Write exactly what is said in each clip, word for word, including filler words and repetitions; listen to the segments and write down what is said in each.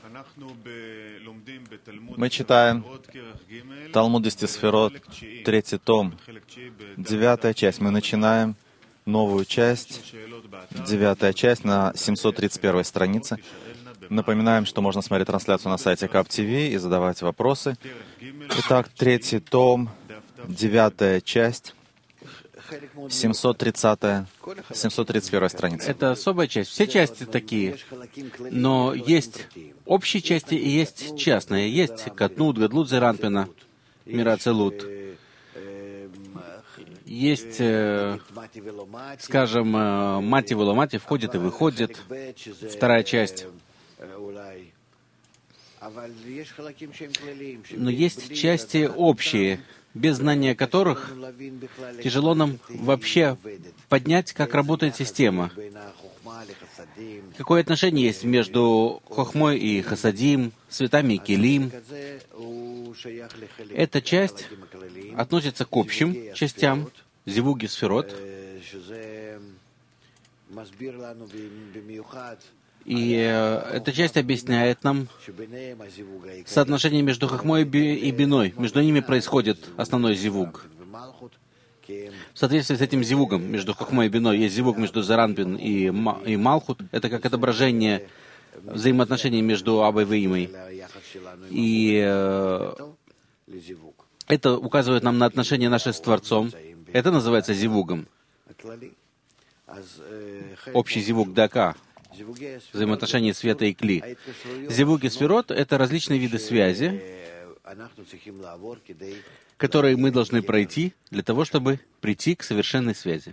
Мы читаем Талмуд десяти Сферот, третий том, девятая часть. Мы начинаем новую часть, девятая часть на семьсот тридцать первой странице. Напоминаем, что можно смотреть трансляцию на сайте Кап ти ви и задавать вопросы. Итак, третий том, девятая часть, семьсот тридцатая, семьсот тридцать первая страница. Это особая часть. Все части такие, но есть общие части и есть частные. Есть Катнут, Гадлут, Зеранпина, Мирацелут. Есть, э, скажем, э, Мати Веломати входит и выходит, вторая часть. Но есть части общие, без знания которых тяжело нам вообще поднять, как работает система. Какое отношение есть между Хохмой и Хасадим, Светами и Келим? Эта часть относится к общим частям, Зивуги, Сферот. И э, эта часть объясняет нам соотношение между Хохмой и Биной. Между ними происходит основной зивуг. В соответствии с этим зивугом между Хохмой и Биной есть зивуг между Заранбин и, Ма, и Малхут. Это как отображение взаимоотношений между Абой и Имой. И э, это указывает нам на отношения наши с Творцом. Это называется зивугом. Общий зивуг дака. Взаимоотношения света и кли. Зивуги сферот — это различные виды связи, которые мы должны пройти для того, чтобы прийти к совершенной связи.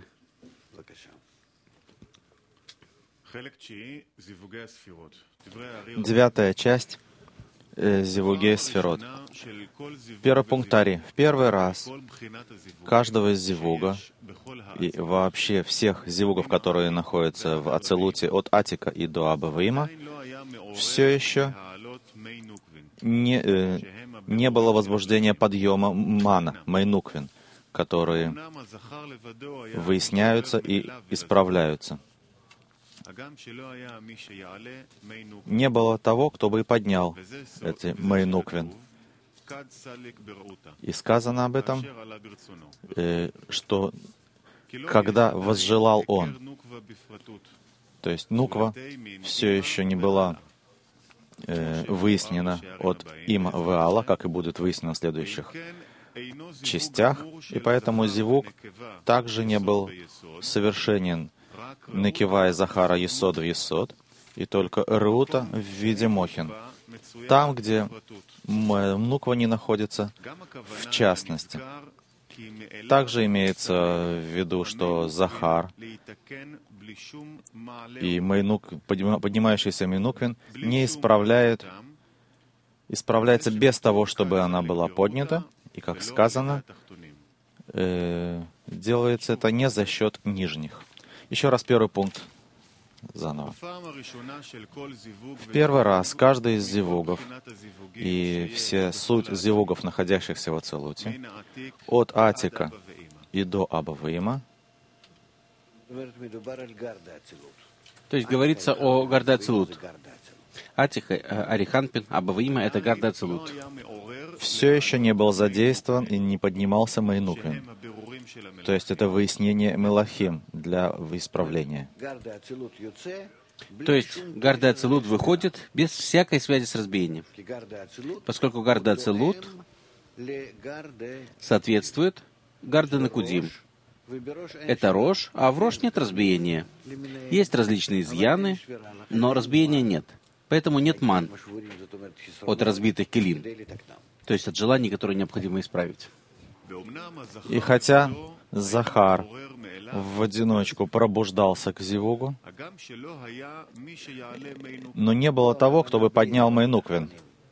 Девятая часть э, Зивуги Сферот. Первый пункт Ари. В первый раз каждого из зивуга и вообще всех зивугов, которые находятся в Ацелуте от Атика и до Абаваима, все еще не, э, не было возбуждения подъема мана, майнуквин, которые выясняются и исправляются. Не было того, кто бы и поднял эти майнуквин. И сказано об этом, э, что когда возжелал он, то есть нуква все еще не была э, выяснена от има веала, как и будет выяснено в следующих частях, и поэтому зивук также не был совершенен некива и захара есод в есод, и только рута в виде мохин. Там, где нуква не находится, в частности. Также имеется в виду, что захар и майнук, поднимающийся майнуквин не исправляет, исправляется без того, чтобы она была поднята, и, как сказано, э, делается это не за счет нижних. Еще раз первый пункт. Заново. В первый раз каждый из зивугов и все суть зивугов, находящихся в Ацелуте, от Атика и до Абаваима, то есть говорится о Гарде Ацелут. Атик, Ариханпин, Абаваима — это Гарде Ацелут. Все еще не был задействован и не поднимался майнуквин. То есть это выяснение мелахим для исправления. То есть Гарде Ацелут выходит без всякой связи с разбиением, поскольку Гарде Ацелут соответствует Гарде Накудим. Это Рош, а в Рош нет разбиения. Есть различные изъяны, но разбиения нет. Поэтому нет ман от разбитых келим, то есть от желаний, которые необходимо исправить. И хотя Захар в одиночку пробуждался к зивугу, но не было того, кто бы поднял майнуквин.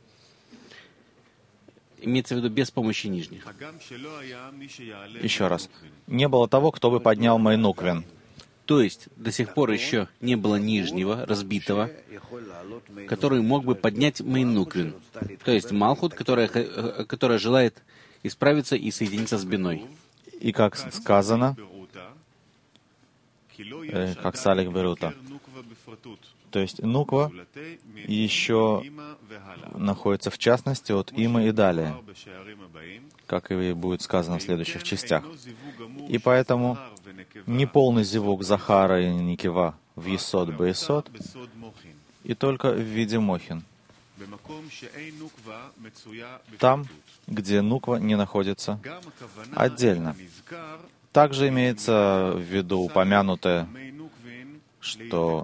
Имеется в виду без помощи нижних. Еще раз. Не было того, кто бы поднял майнуквин. То есть до сих пор еще не было нижнего, разбитого, который мог бы поднять майнуквин. То есть Малхут, которая, которая желает исправиться и соединиться с Биной. И как сказано, э, как Салик Берута, То есть нуква еще находится в частности от имы и далее, как и будет сказано в следующих частях. И поэтому неполный зивук Захара и Никива в Есод Бейсод, и только в виде мохин. Там, где нуква не находится отдельно. Также имеется в виду упомянутое, что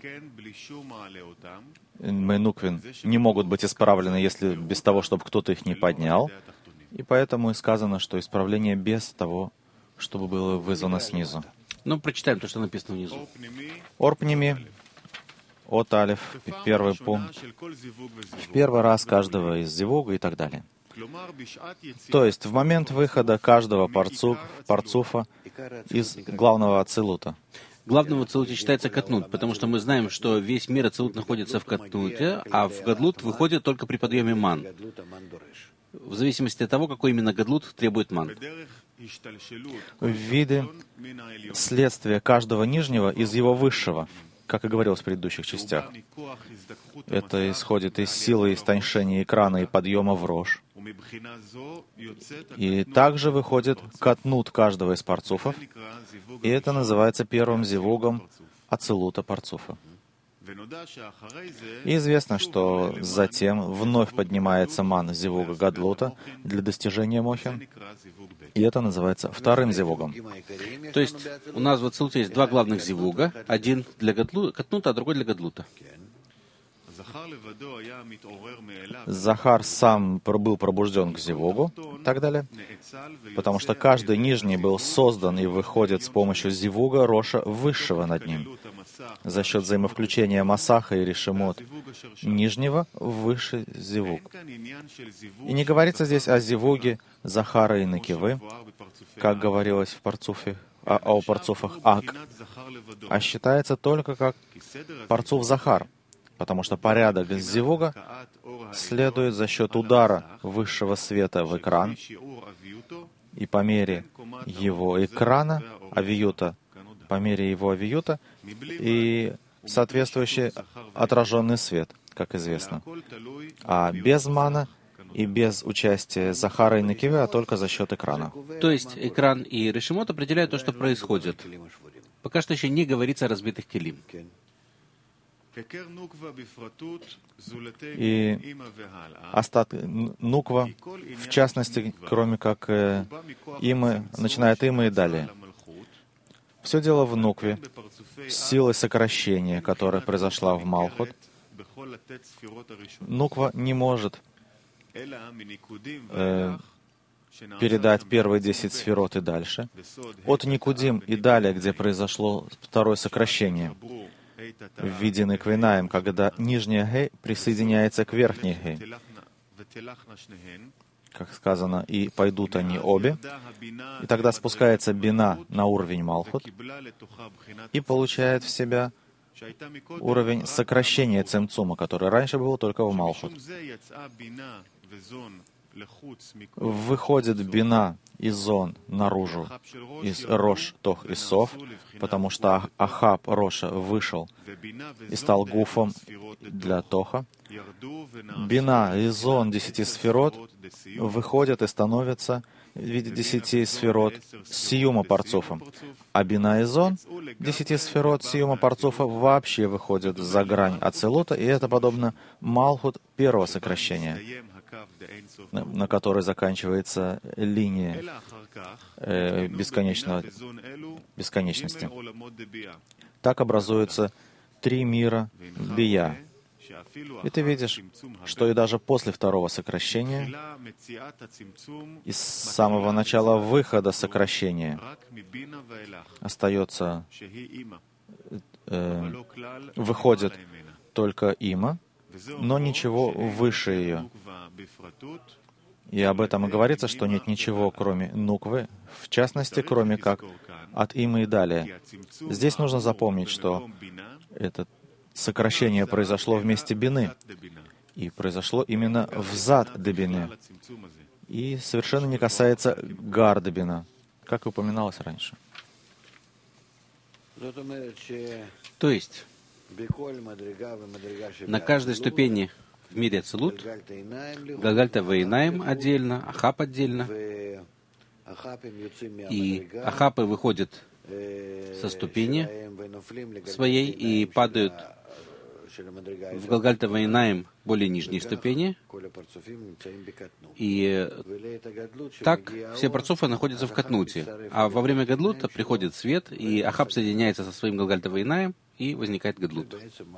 мейнуквин не могут быть исправлены, если без того, чтобы кто-то их не поднял. И поэтому и сказано, что исправление без того, чтобы было вызвано снизу. Ну, прочитаем то, что написано внизу. Орпними, от алиф, первый пункт, в первый раз каждого из зивуга и так далее. То есть в момент выхода каждого парцу, парцуфа из главного ацилута. Главным в ацилуте считается катнут, потому что мы знаем, что весь мир ацилут находится в катнуте, а в гадлут выходит только при подъеме ман, в зависимости от того, какой именно гадлут требует ман. В виде следствия каждого нижнего из его высшего, как и говорилось в предыдущих частях. Это исходит из силы истончения экрана и подъема в рожь. И также выходит катнут каждого из парцуфов, и это называется первым зивугом ацилута парцуфа. И известно, что затем вновь поднимается ман зивуга гадлута для достижения мохин, и это называется вторым зивугом. То есть у нас в ацилуте есть два главных зивуга, один для гадлу, катнута, а другой для гадлута. Захар сам был пробужден к зивугу и так далее, потому что каждый нижний был создан и выходит с помощью зивуга роша высшего над ним, за счет взаимовключения масаха и решемот нижнего в высший зивуг. И не говорится здесь о зивуге Захара и Никивы, как говорилось в парцуфе, а, о парцуфах Ак, а считается только как парцуф Захар, потому что порядок зивуга следует за счет удара высшего света в экран, и по мере его экрана, авиюта, по мере его авиюта, и соответствующий отраженный свет, как известно. А без мана и без участия Захара и Никивы, а только за счет экрана. То есть экран и решемот определяют то, что происходит. Пока что еще не говорится о разбитых келим. И остатки нуква, в частности, кроме как э, имы, начинает имы и далее. Все дело в нукве, силой сокращения, которая произошла в Малхут. Нуква не может э, передать первые десять сферот и дальше. От Никудим и далее, где произошло второе сокращение, в виде Никвинаем, когда нижняя гей присоединяется к верхней гей. Как сказано, и пойдут они обе, и тогда спускается бина на уровень Малхут и получает в себя уровень сокращения цимцума, который раньше был только в Малхут. Выходит бина и зон наружу из рош, тох и сов, потому что Ахаб Роша вышел и стал гуфом для тоха. Бина и зон десяти сферот выходят и становятся в виде десяти сферот сиюма парцуфом. А бина и зон десяти сферот сиюма парцуфа вообще выходят за грань ацилута, и это подобно Малхут первого сокращения, на, на которой заканчивается линия э, бесконечного, бесконечности. Так образуются три мира бия. И ты видишь, что и даже после второго сокращения, из самого начала выхода сокращения, остается, э, выходит только има, но ничего выше ее. И об этом и говорится, что нет ничего, кроме нуквы, в частности, кроме как от имы и далее. Здесь нужно запомнить, что это сокращение произошло вместе бины, и произошло именно взад дебины, и совершенно не касается гар дебина, как упоминалось раньше. То есть, На каждой ступени в мире Ацилут, Галгальта Вейнаим отдельно, Ахаб отдельно, и Ахабы выходят со ступени своей и падают в Галгальта Вейнаим, более нижней ступени, и так все парцуфы находятся в Катнуте. А во время Гадлута приходит свет, и Ахаб соединяется со своим Галгальта Вейнаим, и возникает Гадлут.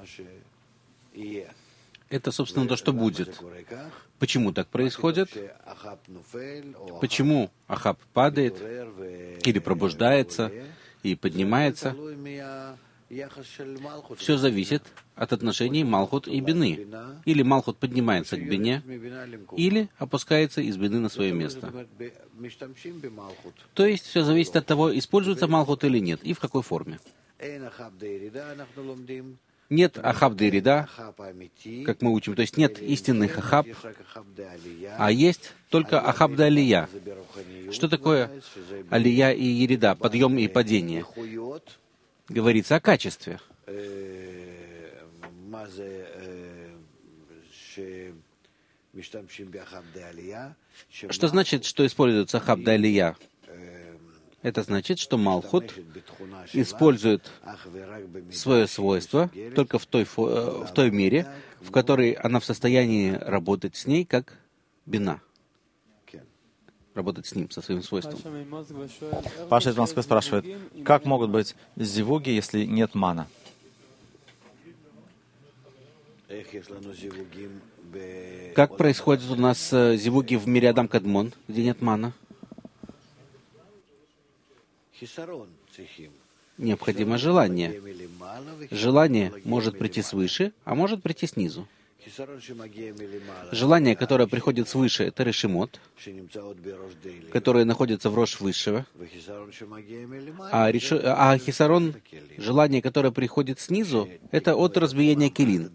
Это, собственно, то, что будет. Почему так происходит? Почему Ахаб падает, или пробуждается, и поднимается? Все зависит от отношений Малхут и Бины. Или Малхут поднимается к Бине, или опускается из Бины на свое место. То есть все зависит от того, используется Малхут или нет, и в какой форме. Нет Ахаб де Ирида, как мы учим, то есть нет истинных Ахаб, а есть только Ахаб де Алия. Что такое Алия и Ирида, подъем и падение? Говорится о качестве. Что значит, что используется Ахаб де Алия? Это значит, что Малхут использует свое свойство только в той, в той мере, в которой она в состоянии работать с ней, как Бина. Работать с ним, со своим свойством. Паша из Москвы спрашивает, как могут быть зивуги, если нет мана? Как происходит у нас зивуги в мире Адам Кадмон, где нет мана? Необходимо желание. Желание может прийти свыше, а может прийти снизу. Желание, которое приходит свыше, это решимот, которое находится в рош высшего. А, решу... а хисарон, желание, которое приходит снизу, это от разбиения келин,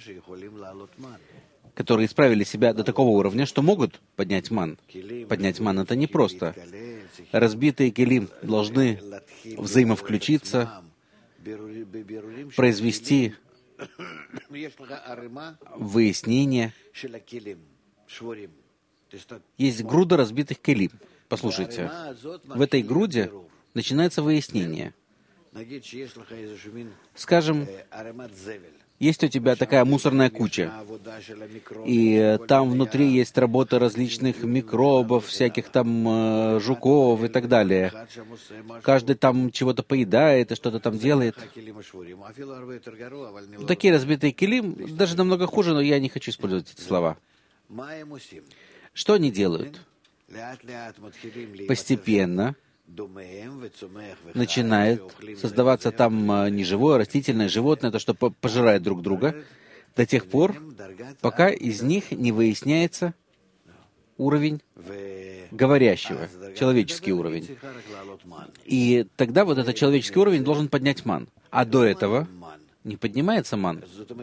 которые исправили себя до такого уровня, что могут поднять ман. Поднять ман — это непросто. Разбитые келим должны взаимовключиться, произвести выяснение. Есть груда разбитых келим. Послушайте, в этой груде начинается выяснение. Скажем, есть у тебя такая мусорная куча, и там внутри есть работа различных микробов, всяких там э, жуков и так далее. Каждый там чего-то поедает и что-то там делает. Такие разбитые келим даже намного хуже, но я не хочу использовать эти слова. Что они делают? Постепенно начинает создаваться там неживое, растительное, животное, то, что пожирает друг друга, до тех пор, пока из них не выясняется уровень говорящего, человеческий уровень. И тогда вот этот человеческий уровень должен поднять ман. А до этого не поднимается ман.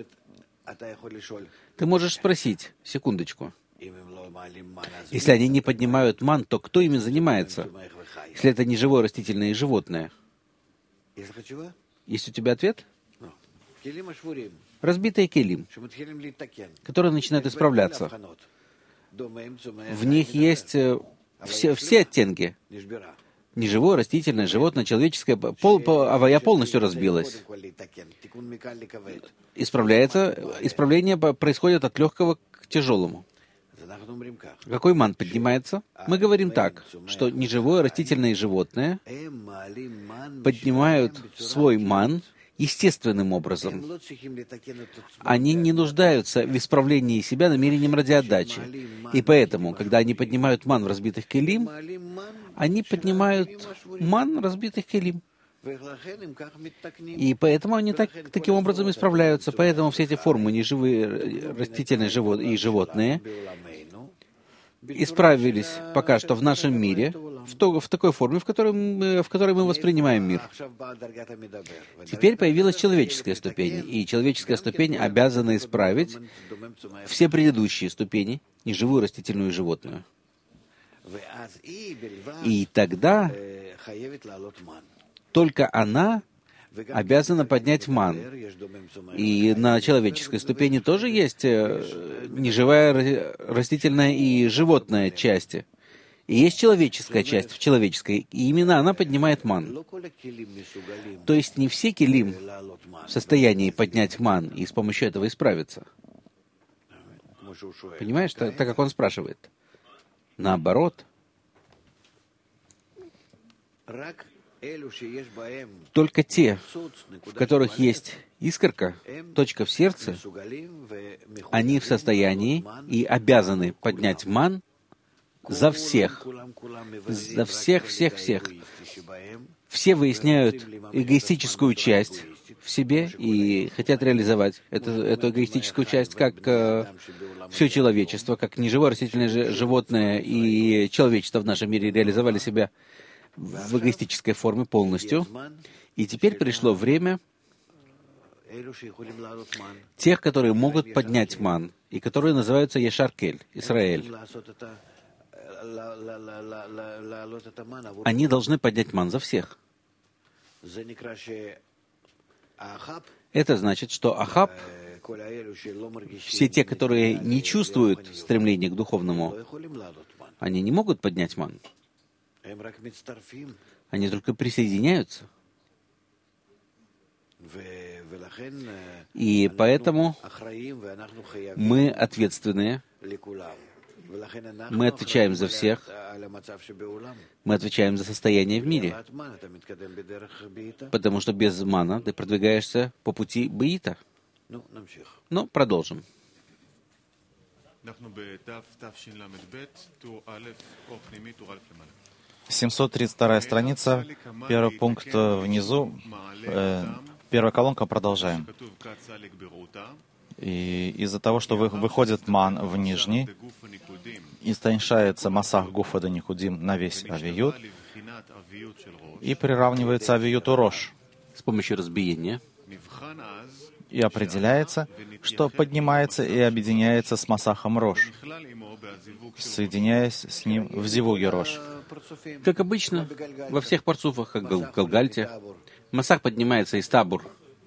Ты можешь спросить, секундочку, если они не поднимают ман, то кто ими занимается? Если это не живое растительное и животное. Есть у тебя ответ? Разбитые келим, которые начинают исправляться. В них есть все, все оттенки. Неживое, растительное, животное, человеческое. Пол, авая полностью разбилась. Исправляется, исправление происходит от легкого к тяжелому. Какой ман поднимается? Мы говорим так, что неживое, растительное и животное поднимают свой ман естественным образом. Они не нуждаются в исправлении себя намерением ради отдачи. И поэтому, когда они поднимают ман в разбитых келим, они поднимают ман разбитых келим. И поэтому они так, таким образом исправляются. Поэтому все эти формы, неживые, растительные и животные, исправились пока что в нашем мире, в, то, в такой форме, в которой, мы, в которой мы воспринимаем мир. Теперь появилась человеческая ступень, и человеческая ступень обязана исправить все предыдущие ступени, неживую, растительную и животную. И тогда только она обязана поднять ман. И на человеческой ступени тоже есть неживая растительная и животная части. И есть человеческая часть в человеческой, и именно она поднимает ман. То есть не все келим в состоянии поднять ман и с помощью этого исправиться. Понимаешь, так, так как он спрашивает. Наоборот, только те, в которых есть искорка, точка в сердце, они в состоянии и обязаны поднять ман за всех. За всех, всех, всех. Все выясняют эгоистическую часть в себе и хотят реализовать эту, эту эгоистическую часть, как э, все человечество, как неживое растительное животное и человечество в нашем мире реализовали себя в эгоистической форме полностью. И теперь пришло время тех, которые могут поднять ман, и которые называются Ешаркель, Исраэль. Они должны поднять ман за всех. Это значит, что Ахаб, все те, которые не чувствуют стремления к духовному, они не могут поднять ман. Они только присоединяются. И поэтому мы ответственные. Мы отвечаем за всех. Мы отвечаем за состояние в мире. Потому что без мана ты продвигаешься по пути баита. Ну, продолжим. семьсот тридцать вторая страница, первый пункт внизу, э, первая колонка, продолжаем. И из-за того, что вы, выходит ман в нижний, истончается масах гуфа да никудим на весь авиют, и приравнивается авиюту рош. С помощью разбиения. И определяется, что поднимается и объединяется с масахом рош, соединяясь с ним в зивуге рош. Как обычно, во всех парцуфах, как в Галгальте, масах поднимается из табур.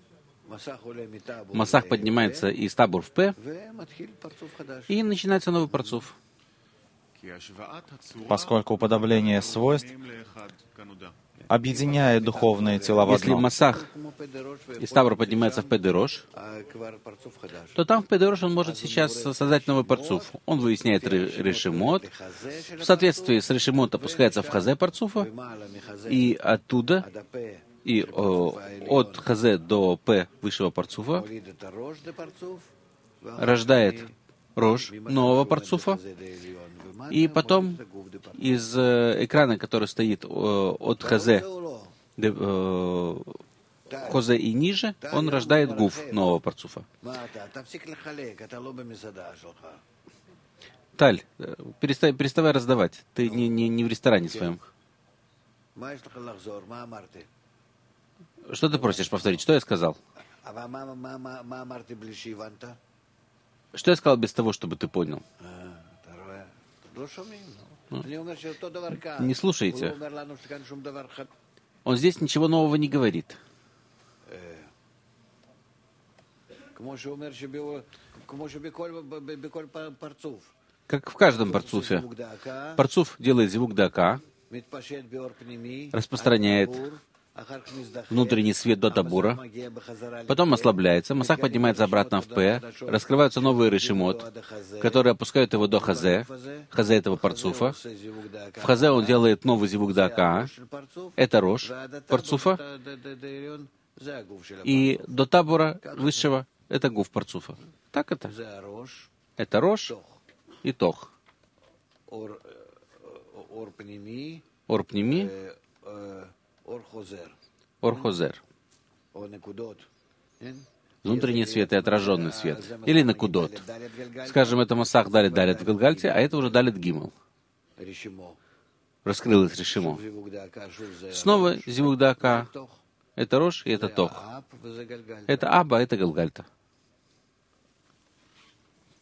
Масах поднимается из табур в П, и начинается новый парцуф. Поскольку уподобление свойств объединяет духовные тела в одно. Если масах из табура поднимается в Педерош, то там в Педерош он может сейчас создать новый парцуф. Он выясняет решимот. В соответствии с решимот опускается в хазе парцуфа, и оттуда, и о, от хазе до П высшего парцуфа рождает рож нового парцуфа, и потом из э, экрана, который стоит э, от хазе, э, хозе и ниже, он рождает гуф нового парцуфа. Таль, переставай, переставай раздавать. Ты не, не, не в ресторане своем. Что ты просишь повторить? Что я сказал? Что я сказал без того, чтобы ты понял? Не слушайте. Он здесь ничего нового не говорит. Как в каждом парцуфе. Парцуф делает зивук дака, распространяет внутренний свет до табура, потом ослабляется, масах поднимается обратно в П, раскрываются новые решимот, которые опускают его до хазе, хазе этого парцуфа. В хазе он делает новый зивук дака, это рош парцуфа, и до табура высшего это гуф парцуфа. Так это? Это рош и тох. Орпними, Орхозер. Внутренний свет и отраженный свет. Или накудот. Скажем, это масах далит далит в Галгальте, а это уже далит гимл. Раскрылось решимо. Снова зивук дака. Это рош и это тох. Это аба, это Галгальта.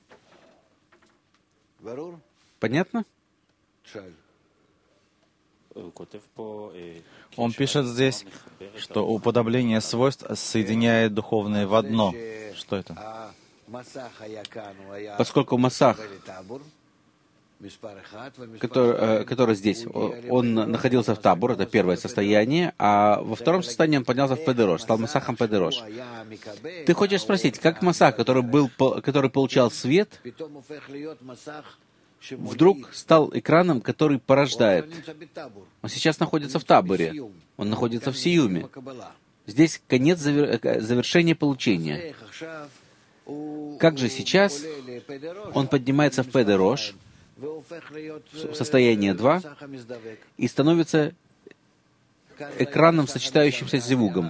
Понятно? Он пишет здесь, что уподобление свойств соединяет духовное в одно. Что это? Поскольку Масах, который, который здесь, он находился в Табур, это первое состояние, а во втором состоянии он поднялся в Педерош, стал Масахом Педерош. Ты хочешь спросить, как Масах, который, был, который получал свет, вдруг стал экраном, который порождает? Он сейчас находится в Таборе, он находится в Сиюме. Здесь конец завершения получения. Как же сейчас он поднимается в Педерош, в состояние два, и становится экраном, сочетающимся с зивугом.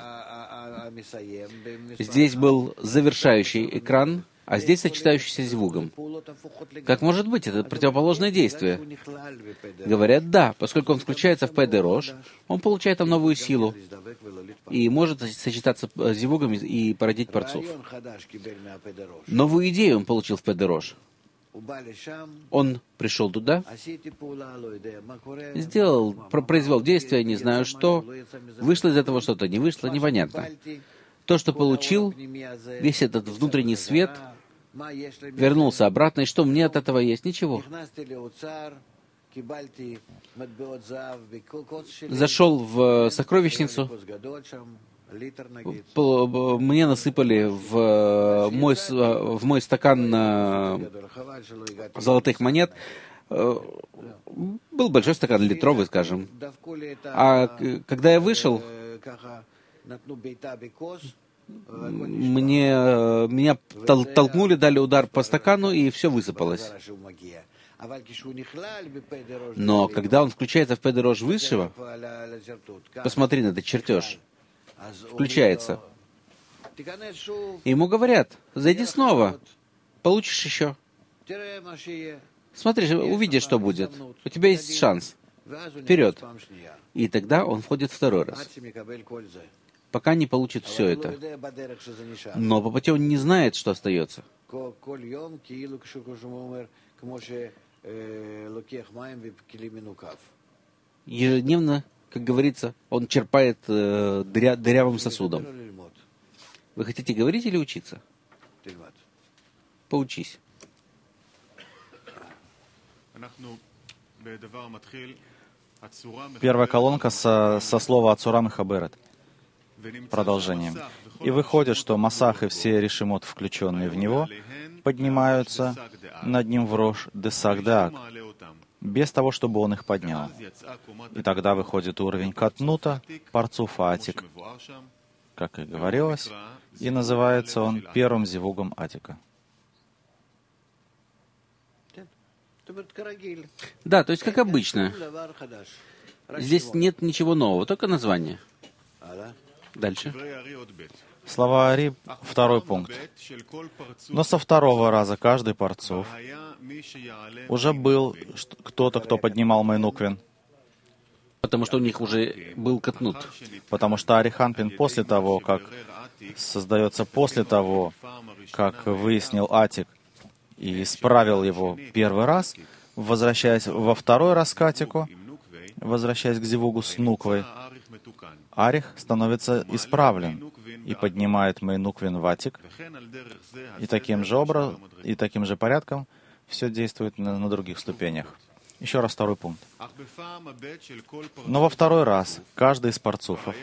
Здесь был завершающий экран, а здесь сочетающийся с зивугом. Как может быть? Это противоположное действие. Говорят, да, поскольку он включается в Педерош, он получает там новую силу и может сочетаться с зивугом и породить парцуф. Новую идею он получил в Педерош. Он пришел туда, сделал, произвел действие, не знаю что, вышло из этого что-то, не вышло, непонятно. То, что получил, весь этот внутренний свет, вернулся обратно, и что мне от этого есть? Ничего. Зашел в сокровищницу, мне насыпали в мой, в мой стакан золотых монет. Был большой стакан, литровый, скажем. А когда я вышел, мне, меня тол- толкнули, дали удар по стакану, и все высыпалось. Но когда он включается в Педерош высшего, посмотри на этот чертеж, включается. Ему говорят, зайди снова, получишь еще. Смотри, увидишь, что будет. У тебя есть шанс. Вперед. И тогда он входит второй раз, пока не получит все это. Но по пути он не знает, что остается. Ежедневно, как говорится, он черпает э, дыря, дырявым сосудом. Вы хотите говорить или учиться? Поучись. Первая колонка со, со слова «Ацура Мехаберет». Продолжением. И выходит, что Масах и все решимот, включенные в него, поднимаются над ним в рош десагдак, без того, чтобы он их поднял. И тогда выходит уровень катнута, парцуфа атик, как и говорилось, и называется он первым зивугом атика. Да, то есть как обычно. Здесь нет ничего нового, только название. Дальше. Слова Ари, второй пункт. Но со второго раза каждый парцуф уже был кто-то, кто поднимал Мейнуквин. Потому что у них уже был катнут. Потому что Ариханпин после того, как создается после того, как выяснил Атик и исправил его первый раз, возвращаясь во второй раз к Атику, возвращаясь к Зивугу с Нуквой, Арих становится исправлен и поднимает Мейнуквин в Атик, и таким же образом, и таким же порядком все действует на, на других ступенях. Еще раз второй пункт. Но во второй раз каждый из парцуфов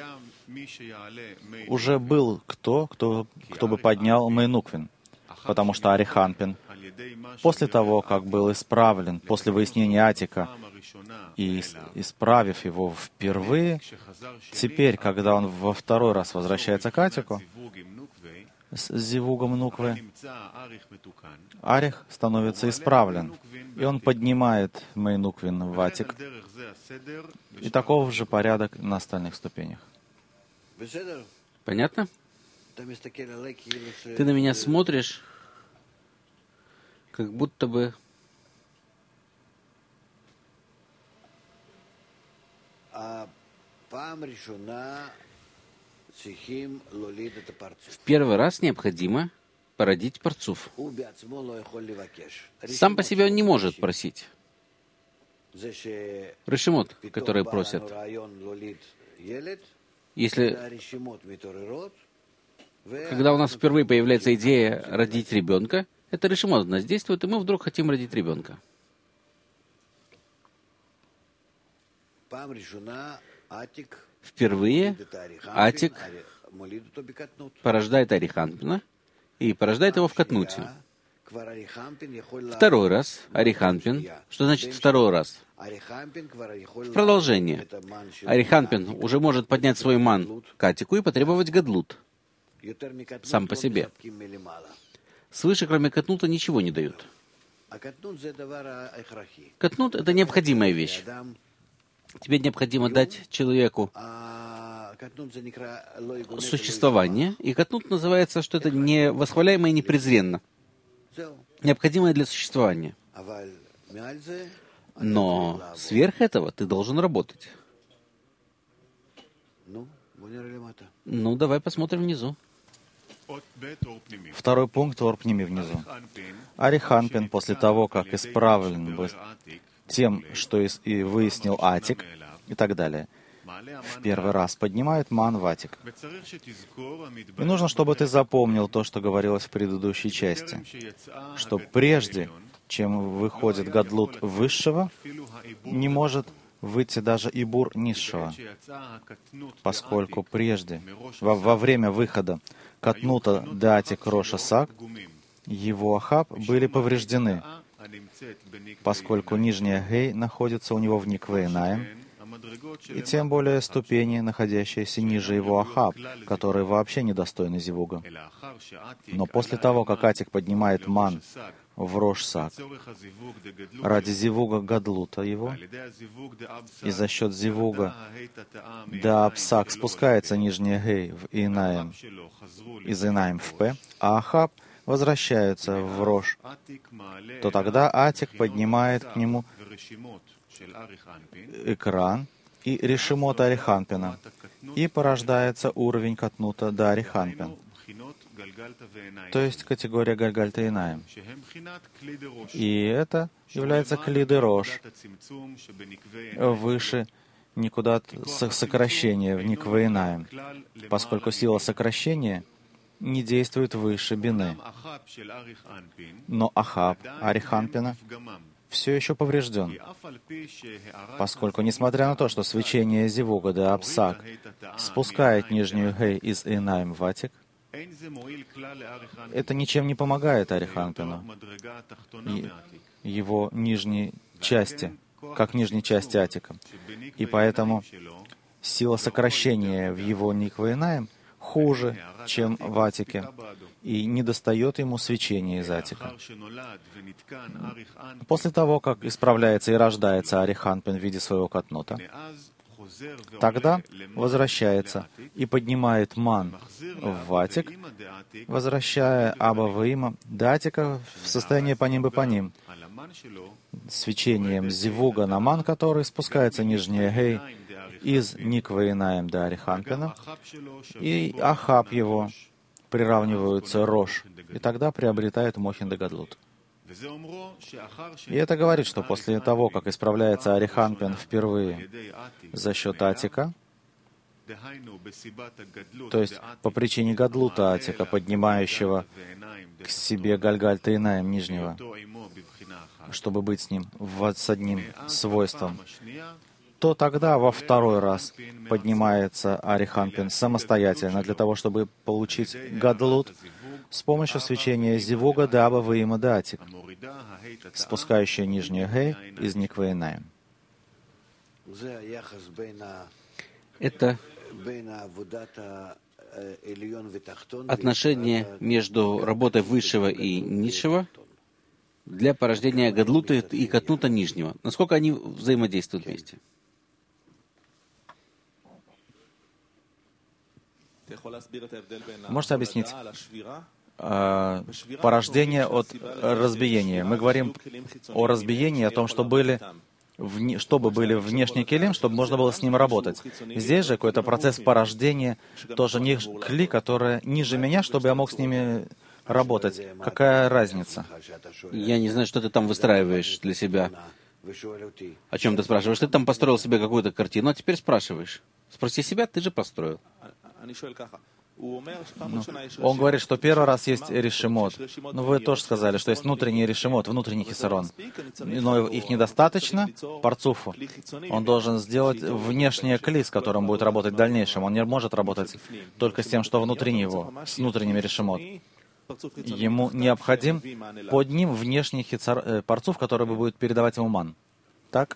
уже был кто, кто, кто бы поднял Мейнуквин, потому что Ариханпин, после того, как был исправлен, после выяснения Атика, и исправив его впервые, теперь, когда он во второй раз возвращается к Атику, с зивугом Нуквы, Арих становится исправлен, и он поднимает Мейнуквин в Атик, и таков же порядок на остальных ступенях. Понятно? Ты на меня смотришь, как будто бы в первый раз необходимо породить парцуф. Сам по себе он не может просить. Решимот, которые просят. Если, когда у нас впервые появляется идея родить ребенка, это решимот на нас действует, и мы вдруг хотим родить ребенка. Впервые Атик порождает Ариханпина и порождает его в Катнуте. Второй раз Ариханпин. Что значит второй раз? В продолжение. Ариханпин уже может поднять свой ман к Атику и потребовать гадлут сам по себе. Свыше, кроме Катнута, ничего не дают. Катнут — это необходимая вещь. Тебе необходимо дать человеку существование, и катнут называется, что это не восхваляемо и не презренно. Необходимое для существования. Но сверх этого ты должен работать. Ну, давай посмотрим внизу. Второй пункт Орпними внизу. Ариханпин, после того, как исправлен был тем, что и выяснил Атик, и так далее, в первый раз поднимает ман в Атик. И нужно, чтобы ты запомнил то, что говорилось в предыдущей части, что прежде, чем выходит гадлут высшего, не может выйти даже ибур низшего, поскольку прежде, во, во время выхода катнута датик роша сак, его ахаб были повреждены, поскольку нижняя гей находится у него в никвейнаем, и тем более ступени, находящиеся ниже его ахаб, которые вообще недостойны зивуга. Но после того, как Атик поднимает ман в рош сак, ради зивуга гадлута его, и за счет зивуга да апсак спускается нижняя гей в инаем, из инаем в п, а ахаб возвращаются в рош, то тогда Атик поднимает к нему экран и решимот Ариханпина, и порождается уровень катнута до Ариханпин, то есть категория Гальгальта Инаем. И это является клиды рош, выше никуда сокращения в никве Инаем, поскольку сила сокращения не действует выше бины. Но ахаб Ариханпина все еще поврежден, поскольку, несмотря на то, что свечение зивуга да апсак спускает нижнюю гей из инаем в Атик, это ничем не помогает Ариханпину, его нижней части, как нижней части Атика. И поэтому сила сокращения в его никве инаем хуже, чем в Атике, и не достает ему свечения из Атика. После того, как исправляется и рождается Ариханпин в виде своего катнута, тогда возвращается и поднимает ман в Атик, возвращая Аба Ваима до Атика в состояние по ним и по ним, свечением зивуга на ман, который спускается нижняя гей из никве инаем до Ариханпина, и ахаб его приравниваются рош, и тогда приобретает мохин де гадлут. И это говорит, что после того, как исправляется Ариханпин впервые за счет Атика, то есть по причине гадлута Атика, поднимающего к себе Гальгальта Инаем нижнего, чтобы быть с ним, с одним свойством, то тогда во второй раз поднимается Ариханпин самостоятельно для того, чтобы получить гадлут с помощью свечения зивуга даба ваима датик, спускающая нижнюю гей из никве инаем. Это отношение между работой высшего и низшего для порождения гадлута и катнута нижнего. Насколько они взаимодействуют вместе? Можете объяснить э, порождение от разбиения? Мы говорим о разбиении, о том, что были, вне, чтобы были внешние келим, чтобы можно было с ним работать. Здесь же какой-то процесс порождения, тоже не кли, которые ниже меня, чтобы я мог с ними работать. Какая разница? Я не знаю, что ты там выстраиваешь для себя. О чем ты спрашиваешь? Ты там построил себе какую-то картину, а теперь спрашиваешь. Спроси себя, ты же построил. Ну, он говорит, что первый раз есть решимот. Но вы тоже сказали, что есть внутренний решимот, внутренний хисарон. Но их недостаточно парцуфу. Он должен сделать внешнее кли, с которым будет работать в дальнейшем. Он не может работать только с тем, что внутри него, с внутренними решимот. Ему необходим под ним внешний хицар, парцуф, который будет передавать ему ман. Так?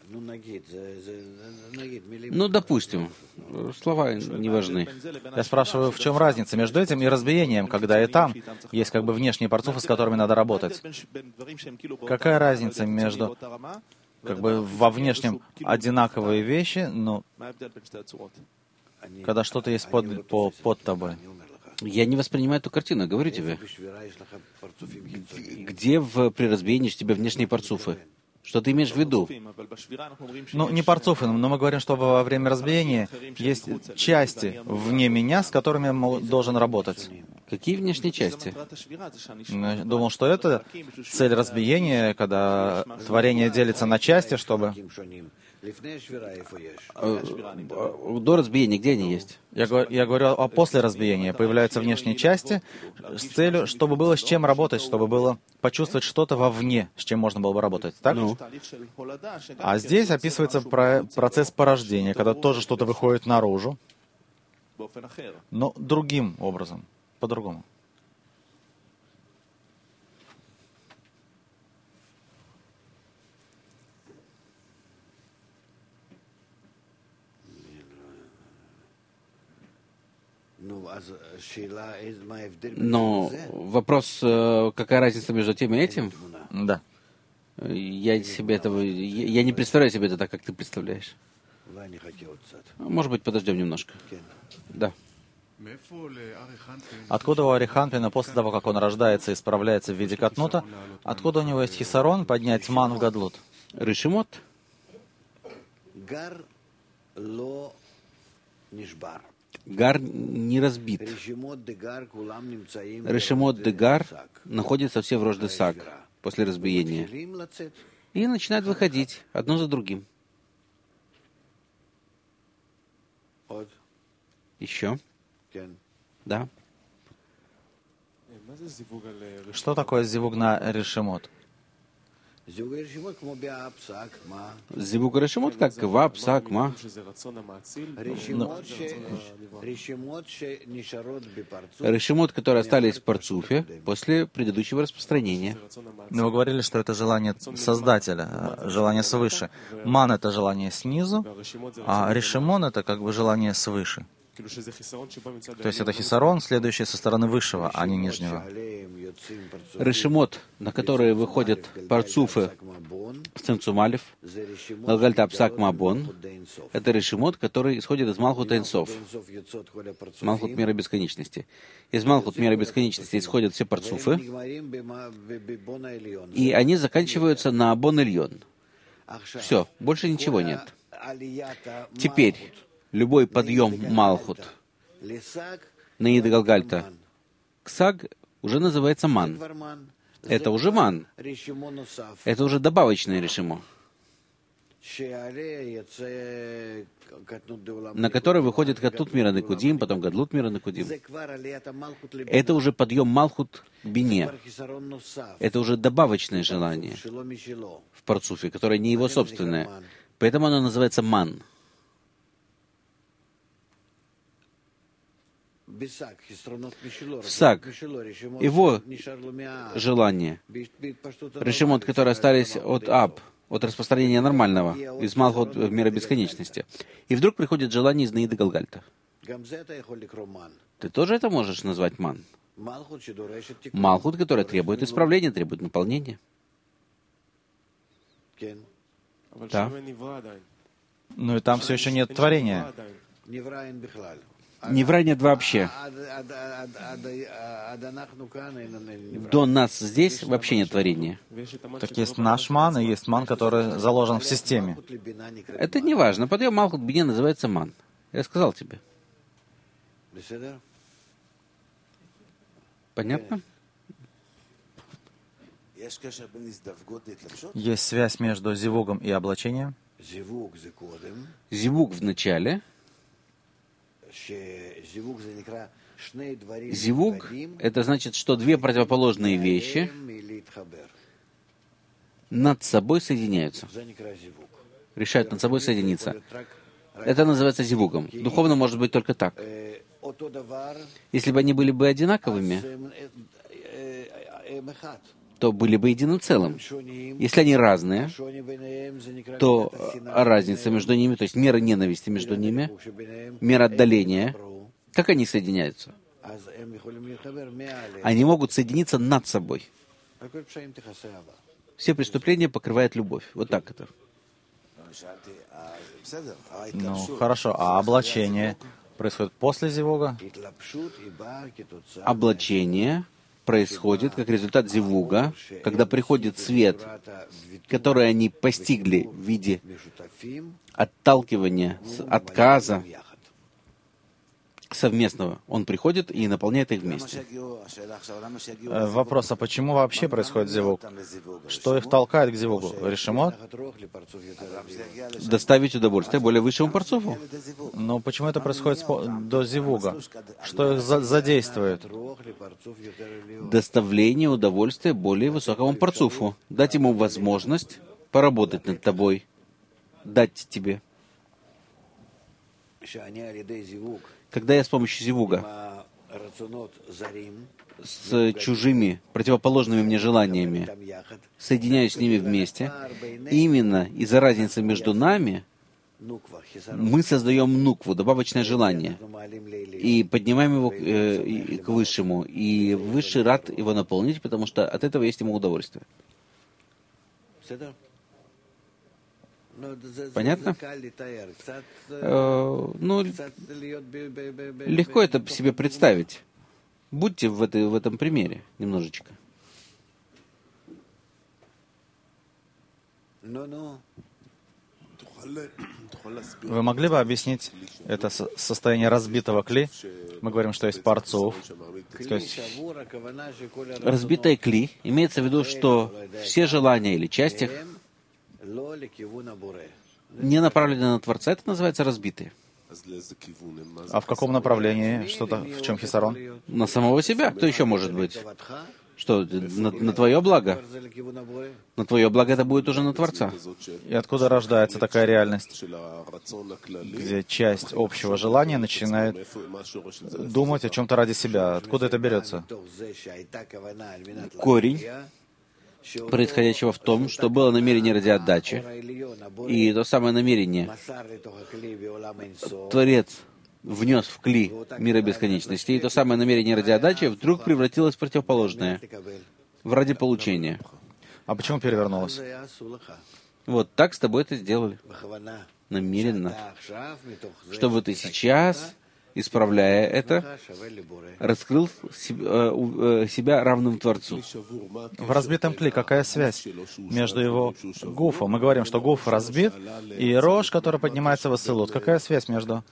Ну, допустим. Слова не важны. Я спрашиваю, в чем разница между этим и разбиением, когда и там есть как бы внешние парцуфы, с которыми надо работать. Какая разница между, как бы во внешнем одинаковые вещи, но когда что-то есть под, по, под тобой? Я не воспринимаю эту картину, говорю тебе. Где в, при разбиении у тебя внешние парцуфы? Что ты имеешь в виду? Ну, не парцуфы, но мы говорим, что во время разбиения есть части вне меня, с которыми я должен работать. Какие внешние части? Я думал, что это цель разбиения, когда творение делится на части, чтобы... До разбиения где они есть? Я, я говорю о после разбиения. Появляются внешние части с целью, чтобы было с чем работать, чтобы было почувствовать что-то вовне, с чем можно было бы работать. Так? Ну. А здесь описывается про процесс порождения, когда тоже что-то выходит наружу, но другим образом, по-другому. Но вопрос, какая разница между тем и этим? Да. Я себе этого, я не представляю себе это так, как ты представляешь. Может быть, подождем немножко. Да. Откуда у Ариханпина после того, как он рождается и справляется в виде катнута, откуда у него есть хисарон поднять ман в гадлут? Решимот? Гар не разбит. Решимот де гар находится все в Рождесак после разбиения. И начинают выходить одно за другим. Еще? Да. Что такое зивуг на решимот? Зивуг решимот как ва, псак, ма. Решимот, которые остались в парцуфе после предыдущего распространения. Но вы говорили, что это желание Создателя, желание свыше. Ман — это желание снизу, а решимон — это как бы желание свыше. То есть это хисарон, следующий со стороны высшего, а не нижнего. Решимот, на которые выходят парцуфы в Цимцум-Алеф, Галгальта Псак Мабон, это решимот, который исходит из Малхут Эйнсов, Малхут мира бесконечности. Из Малхут мира бесконечности исходят все парцуфы, и они заканчиваются на Абон Ильон. Все, больше ничего нет. Теперь любой подъем Малхут на Ида Галгальта к Саг уже называется ман. Это уже ман. Это уже добавочное решимо, на который выходит Катнут мира Некудим, потом Гадлут мира Некудим. Это уже подъем Малхут к Бине. Это уже добавочное желание в парцуфе, которое не его собственное. Поэтому оно называется ман. В Саг его желание, решимот, которые остались от Аб, от распространения нормального, из Малхут мира бесконечности. И вдруг приходит желание из Наида Галгальта. Ты тоже это можешь назвать ман? Малхут, который требует исправления, требует наполнения. Да. Ну и там все еще нет творения. Невра нет вообще. До нас здесь вообще нет творения. Так есть наш ман, и есть ман, который заложен в системе. Это не важно. Подъем Малхут Бине называется ман. Я сказал тебе. Понятно? Есть связь между зивугом и облачением. Зивуг в начале. Зивуг — это значит, что две противоположные вещи над собой соединяются. Решают над собой соединиться. Это называется зивугом. Духовно может быть только так. Если бы они были бы одинаковыми, то были бы единым целым. Если они разные, то разница между ними, то есть мера ненависти между ними, мера отдаления, как они соединяются? Они могут соединиться над собой. Все преступления покрывает любовь. Вот так это. Ну, хорошо. А облачение происходит после зивуга? Облачение происходит как результат зивуга, когда приходит свет, который они постигли в виде отталкивания, отказа совместного. Он приходит и наполняет их вместе. Вопрос, а почему вообще происходит зивуг? Что их толкает к зивугу? Решимот? Доставить удовольствие более высшему парцуфу. Но почему это происходит до зивуга? Что их за задействует? Доставление удовольствия более высокому парцуфу. Дать ему возможность поработать над тобой. Дать тебе. Когда я с помощью зивуга с чужими, противоположными мне желаниями соединяюсь с ними вместе, именно из-за разницы между нами мы создаем нукву, добавочное желание, и поднимаем его э, к высшему, и высший рад его наполнить, потому что от этого есть ему удовольствие. Понятно? Э, ну, легко это себе представить. Будьте в, этой, в этом примере немножечко. Вы могли бы объяснить это состояние разбитого кли? Мы говорим, что есть парцуф. То есть... Разбитое кли имеется в виду, что все желания или части не направлены на Творца. Это называется разбитые. А в каком направлении? Что-то, в чем хисарон? На самого себя. Кто еще может быть? Что, на, на твое благо? На твое благо это будет уже на Творца. И откуда рождается такая реальность, где часть общего желания начинает думать о чем-то ради себя? Откуда это берется? Корень происходящего в том, что было намерение ради отдачи, и то самое намерение Творец внес в кли мира бесконечности, и то самое намерение ради отдачи вдруг превратилось в противоположное, в ради получения. А почему перевернулось? Вот так с тобой это сделали. Намеренно. Чтобы ты сейчас, исправляя это, раскрыл себя равным Творцу. В разбитом кли какая связь между его гуфом? Мы говорим, что гуф разбит, и рош, который поднимается в ассилут. Какая связь между...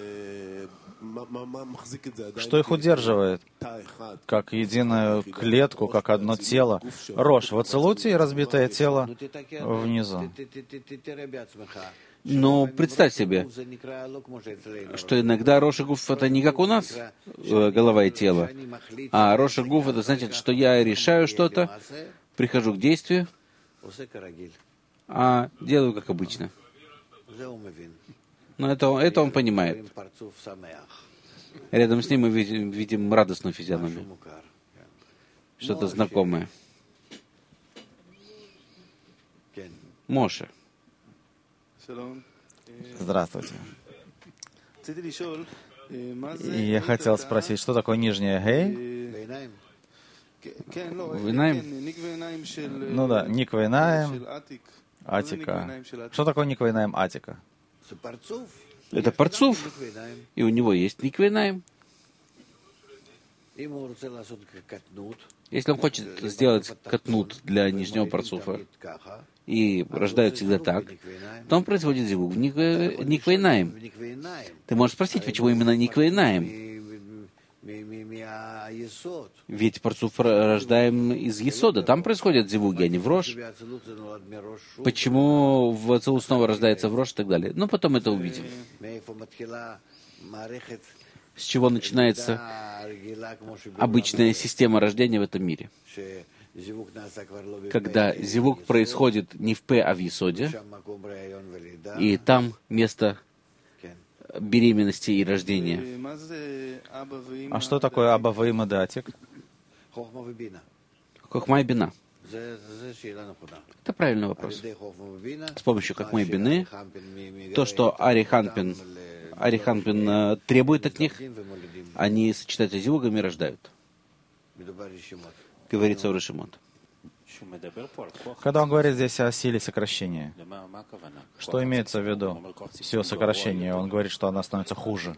Что их удерживает, как единую клетку, как одно тело? Рош в ацилуте и разбитое тело внизу. Но представь себе, что иногда Рош и Гуф — это не как у нас, голова и тело, а Рош и Гуф — это значит, что я решаю что-то, прихожу к действию, а делаю как обычно. Но это, это он понимает. Рядом с ним мы видим, видим радостную физиономию. Что-то знакомое. Моше. Здравствуйте. И я хотел спросить, что такое нижняя гей? Винаем? Ну да, никвейнаем, атика. Что такое никвейнаем, атика? Это парцуф, и у него есть никвейнаем. Если он хочет сделать катнут для нижнего парцуфа, и рождают всегда так, то он производит зивуг никвейнаем. Ты можешь спросить, почему именно никвейнаем? Ведь парцуф рождаем из Есода. Там происходят зивуги, а не в Рош. Почему в Ацилут снова рождается в Рош и так далее? Ну, потом это увидим. С чего начинается обычная система рождения в этом мире? Когда зивуг происходит не в П, а в Есоде, и там место беременности и рождения. А что такое Аба Ваима Датик? Хохма и бина. Это правильный вопрос. С помощью Хохмы и бины, то, что Ариханпин, Ариханпин требует от них, они сочетаются с зивугами и рождают. Говорится у Рашимот. Когда он говорит здесь о силе сокращения, что имеется в виду? Сила сокращения, он говорит, что она становится хуже.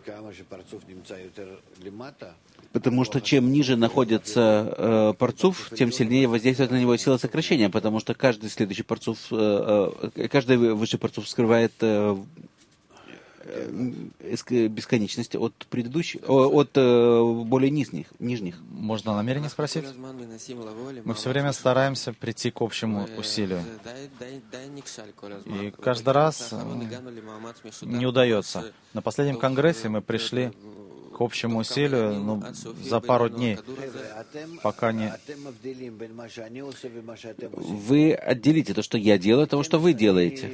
Потому что чем ниже находится э, парцуф, тем сильнее воздействует на него сила сокращения, потому что каждый следующий парцуф, э, э, каждый высший парцуф скрывает э, э, бесконечность от предыдущих, от э, более нижних, нижних. Можно намерение спросить? Мы все время стараемся прийти к общему усилию. И каждый раз не удается. На последнем конгрессе мы пришли к общему усилию ну, за пару дней, пока не... Вы отделите то, что я делаю, от того, что вы делаете.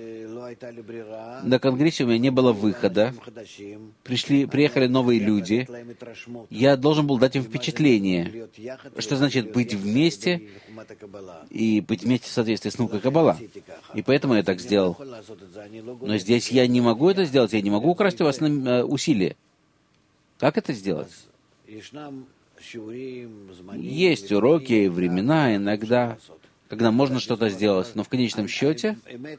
На конгрессе у меня не было выхода. Пришли, приехали новые люди. Я должен был дать им впечатление, что значит быть вместе и быть вместе в соответствии с наукой Каббала. И поэтому я так сделал. Но здесь я не могу это сделать, я не могу украсть у вас усилия. Как это сделать? Есть уроки, времена, иногда, когда можно что-то сделать, но в конечном счете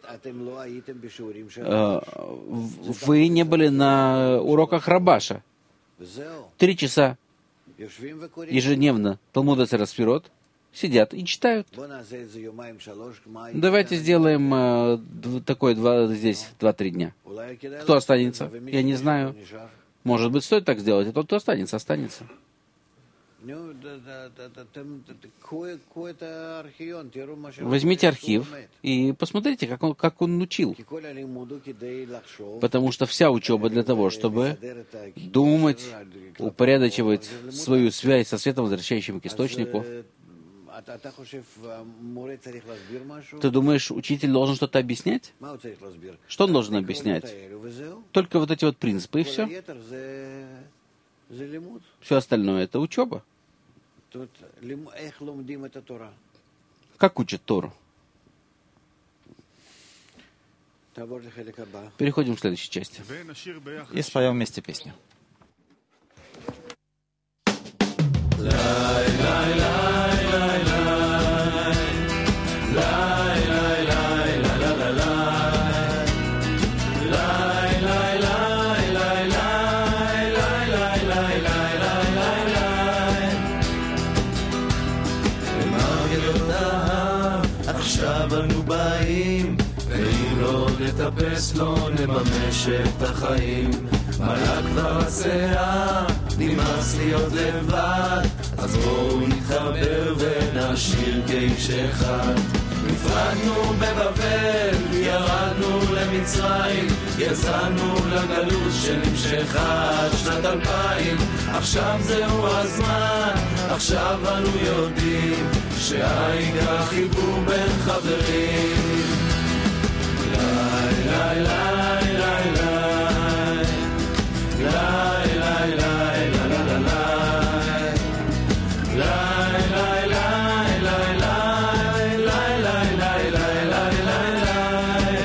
э, вы не были на уроках Рабаша. Три часа ежедневно Талмуд Асер Сфирот сидят и читают. Давайте сделаем э, такое два, здесь два-три дня. Кто останется? Я не знаю. Может быть, стоит так сделать, а тот, кто останется, останется. Возьмите архив и посмотрите, как он, как он учил. Потому что вся учеба для того, чтобы думать, упорядочивать свою связь со светом, возвращающим к источнику. Ты думаешь, учитель должен что-то объяснять? Что он должен объяснять? Только вот эти вот принципы, и все. Все остальное — это учеба. Как учат Тору? Переходим к следующей части. И споем вместе песню. נטפס לא נממש את החיים מלא כבר השיער נמאס להיות לבד אז בואו נתחבר ונשאיר כאיש אחד נפרדנו בבבל ירדנו למצרים יצאנו לגלות שנמשכה עד שנת אלפיים עכשיו זהו הזמן עכשיו אנו יודעים שהעיקר חיבור בין חברים Lai, lai, lai, lai, lai, lai, lai, lai, lai, lai, lai, lai, lai, lai, lai, lai, lai.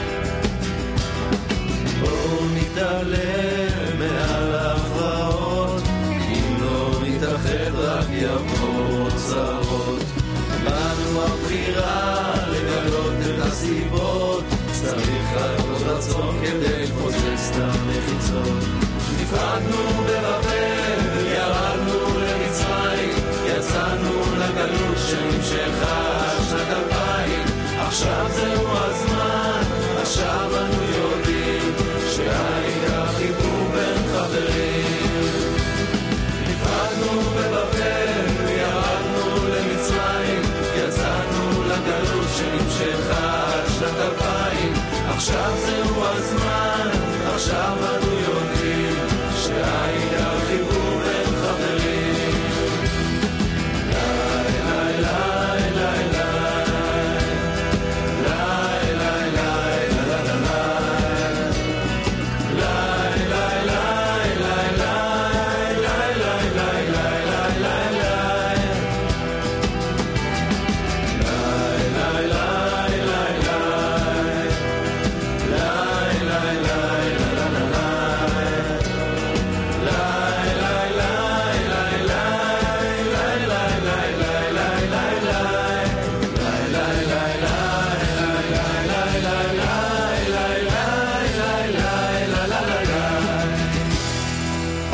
בואו נתעלם מעל ההפרעות, אם לא נתאחד רק יבואו צרות. באנו הבחירה לגלות את הסיבות צריך רק רצון כדי לפוצץ את המחיצות נפרדנו בבבל, ירדנו למצרים יצאנו לגלות שנמשכה שנת אלפיים עכשיו זהו הזמן, עכשיו אנו יודעים שהעיקר חיבור בין חברים עכשיו זהו הזמן, עכשיו אנו